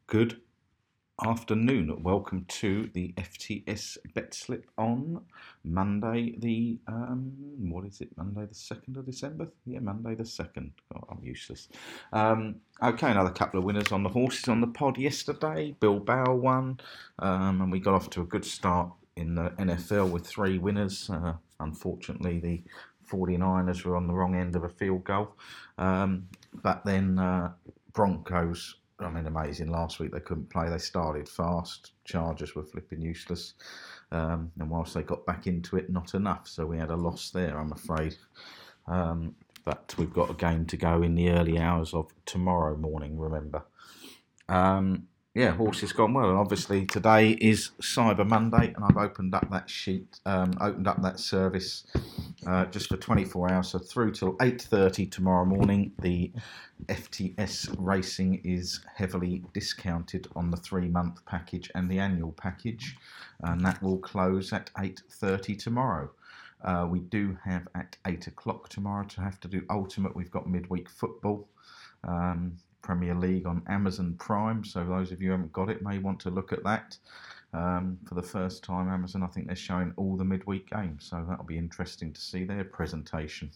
Good afternoon. Welcome to the FTS Bet Slip on Monday, what is it? Monday the 2nd of December? Yeah, Monday the 2nd. Oh, I'm useless. Okay, another couple of winners on the horses on the pod yesterday. Bilbao won, and we got off to a good start in the NFL with three winners. Unfortunately, the 49ers were on the wrong end of a field goal. But then Broncos, amazing. Last week they couldn't play. They started fast. Chargers were flipping useless. And whilst they got back into it, not enough. So we had a loss there, I'm afraid. But we've got a game to go in the early hours of tomorrow morning, remember. Horses gone well. And obviously today is Cyber Monday, and I've opened up that sheet, opened up that service just for 24 hours. So through till 8:30 tomorrow morning, the FTS racing is heavily discounted on the 3-month package and the annual package, and that will close at 8:30 tomorrow. We do have at 8 o'clock tomorrow to have to do Ultimate. We've got midweek football, Premier League on Amazon Prime. So those of you who haven't got it may want to look at that. For the first time, Amazon, I think they're showing all the midweek games. So that'll be interesting to see their presentation.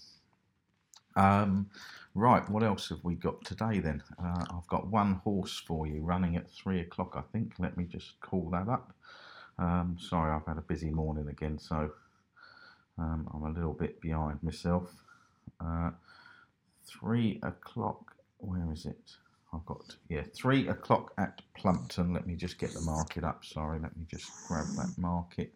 Right, what else have we got today then? I've got one horse for you running at 3 o'clock, I think. Let me just call that up. Sorry, I've had a busy morning again, so I'm a little bit behind myself. 3 o'clock, where is it? 3 o'clock at Plumpton. Let me just get the market up. Sorry, let me just grab that market.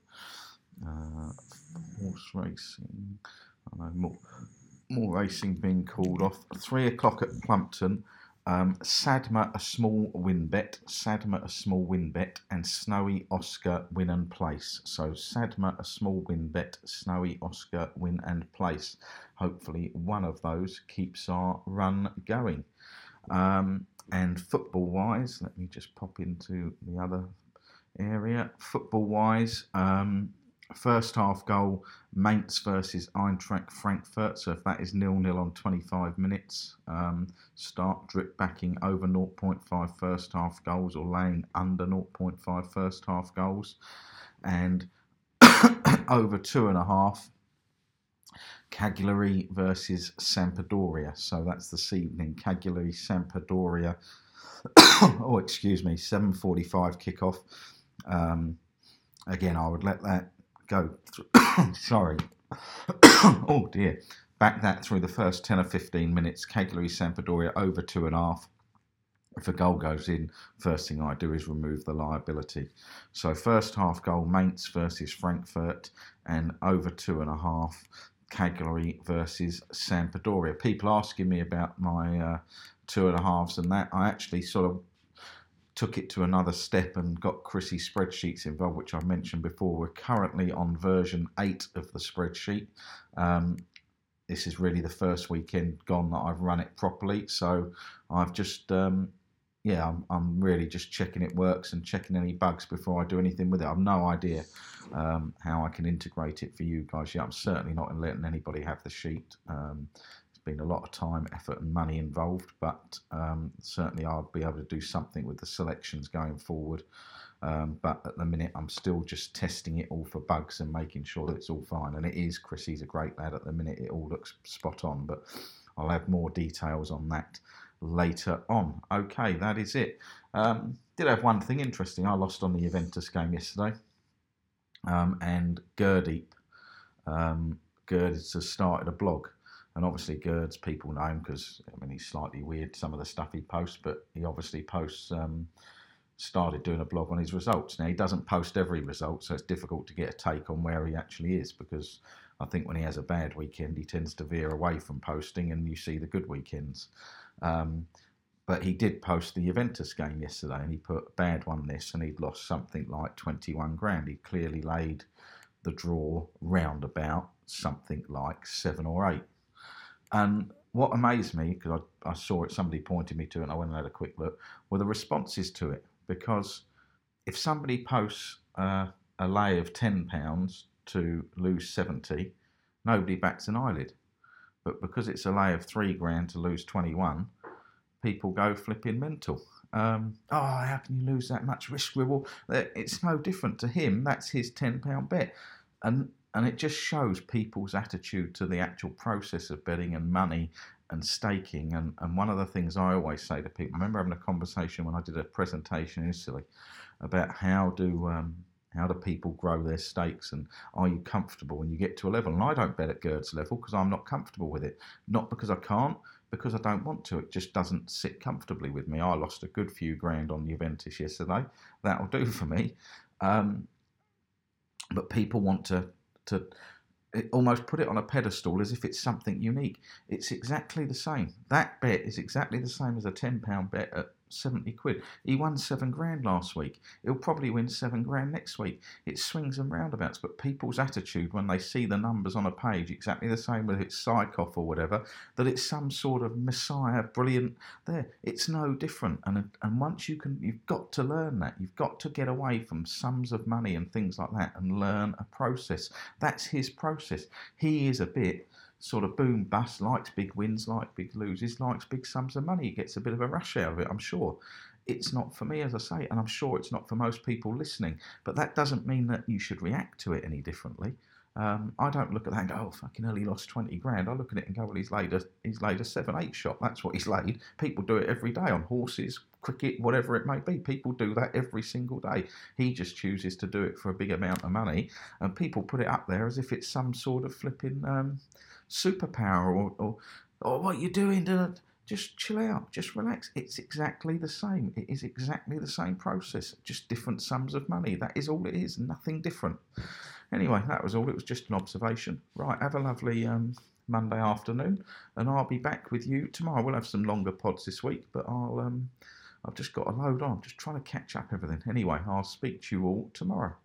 Horse racing. I know more racing being called off. 3 o'clock at Plumpton. Sadma a small win bet, and Snowy Oscar win and place. So Sadma a small win bet, Snowy Oscar win and place. Hopefully one of those keeps our run going. And football wise, let me just pop into the other area. Football wise, first half goal, Mainz versus Eintracht Frankfurt. So if that is 0-0 on 25 minutes, start drip backing over 0.5 first half goals or laying under 0.5 first half goals. And over 2.5, Cagliari versus Sampdoria. So that's this evening, Cagliari Sampdoria. 7:45 kickoff. Again, I would let that go sorry. Oh dear. Back that through the first 10 or 15 minutes. Cagliari Sampdoria over 2.5. If a goal goes in, first thing I do is remove the liability. So first half goal, Mainz versus Frankfurt, and over 2.5, Cagliari versus Sampdoria. People asking me about my 2.5s and that. I actually sort of took it to another step and got Chrissy spreadsheets involved, which I've mentioned before. We're currently on version 8 of the spreadsheet. This is really the first weekend gone that I've run it properly. So I've just, I'm really just checking it works and checking any bugs before I do anything with it. I've no idea how I can integrate it for you guys yet. I'm certainly not letting anybody have the sheet. Been a lot of time, effort and money involved, but certainly I'll be able to do something with the selections going forward. But at the minute I'm still just testing it all for bugs and making sure that it's all fine, and it is. Chrissy's a great lad. At the minute it all looks spot on, but I'll have more details on that later on. Okay, that is it. Did have one thing interesting. I lost on the Juventus game yesterday, and Gurdeep has started a blog. And obviously Gerd's people know him because, he's slightly weird, some of the stuff he posts, but he obviously started doing a blog on his results. Now, he doesn't post every result, so it's difficult to get a take on where he actually is, because I think when he has a bad weekend, he tends to veer away from posting and you see the good weekends. But he did post the Juventus game yesterday, and he put bad one this, and he'd lost something like 21 grand. He clearly laid the draw roundabout something like 7 or 8. And what amazed me, because I saw it, somebody pointed me to it, and I went and had a quick look, were the responses to it. Because if somebody posts a lay of £10 to lose 70, nobody bats an eyelid. But because it's a lay of 3 grand to lose 21, people go flipping mental. How can you lose that much risk reward? It's no different to him. That's his £10 bet, and it just shows people's attitude to the actual process of betting and money and staking. And one of the things I always say to people, I remember having a conversation when I did a presentation in Italy about how do people grow their stakes, and are you comfortable when you get to a level? And I don't bet at Gerd's level because I'm not comfortable with it. Not because I can't, because I don't want to. It just doesn't sit comfortably with me. I lost a good few grand on Juventus yesterday. That'll do for me. But people want to almost put it on a pedestal as if it's something unique. It's exactly the same. That bet is exactly the same as a £10 bet at 70 quid. He won 7 grand last week. He'll probably win 7 grand next week. It swings and roundabouts, but people's attitude when they see the numbers on a page, exactly the same whether it's Psychoff or whatever, that it's some sort of messiah, brilliant there. It's no different. And once you've got to learn that. You've got to get away from sums of money and things like that and learn a process. That's his process. He is a bit sort of boom bust, likes big wins, likes big loses, likes big sums of money. He gets a bit of a rush out of it, I'm sure. It's not for me, as I say, and I'm sure it's not for most people listening. But that doesn't mean that you should react to it any differently. I don't look at that and go, oh, fucking hell, he lost 20 grand. I look at it and go, well, he's laid a 7-8 shot. That's what he's laid. People do it every day on horses, cricket, whatever it may be. People do that every single day. He just chooses to do it for a big amount of money, and people put it up there as if it's some sort of flipping superpower or what you're doing. Just chill out, just relax. It's exactly the same. It is exactly the same process, just different sums of money. That is all it is, nothing different. Anyway, that was all. It was just an observation. Right, have a lovely Monday afternoon, and I'll be back with you tomorrow. We'll have some longer pods this week, but I've just got a load on. I'm just trying to catch up everything. Anyway, I'll speak to you all tomorrow.